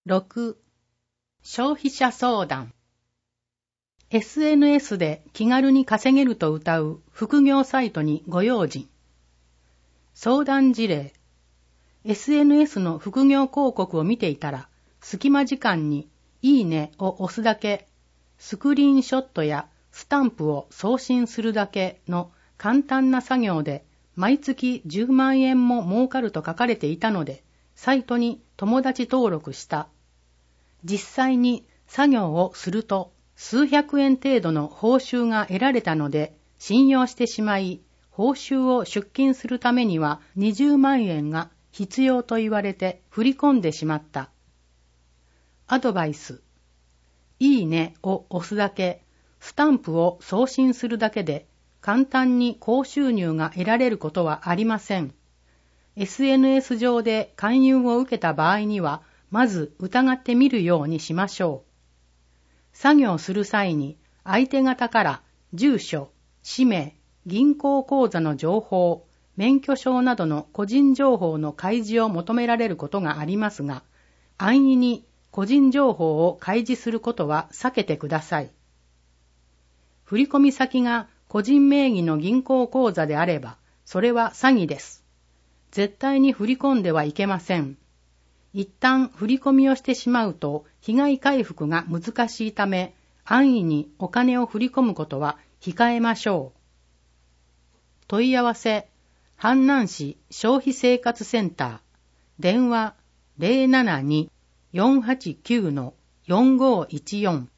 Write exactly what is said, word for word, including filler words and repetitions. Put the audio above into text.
ろく. 消費者相談。 エスエヌエス で気軽に稼げると謳う副業サイトにご用心。相談事例。 エスエヌエス の副業広告を見ていたら、隙間時間にいいねを押すだけ、スクリーンショットやスタンプを送信するだけの簡単な作業で毎月じゅうまんえんも儲かると書かれていたので、サイトに友達登録した。実際に作業をすると数百円程度の報酬が得られたので信用してしまい、報酬を出金するためにはにじゅうまんえんが必要と言われて振り込んでしまった。アドバイス。いいねを押すだけ、スタンプを送信するだけで簡単に高収入が得られることはありません。エスエヌエス 上で勧誘を受けた場合には、まず疑ってみるようにしましょう。作業する際に相手方から住所、氏名、銀行口座の情報、免許証などの個人情報の開示を求められることがありますが、安易に個人情報を開示することは避けてください。振込先が個人名義の銀行口座であれば、それは詐欺です。絶対に振り込んではいけません。一旦振り込みをしてしまうと被害回復が難しいため、安易にお金を振り込むことは控えましょう。問い合わせ、阪南市消費生活センター、電話 ゼロななに よんはちきゅう よんごいちよん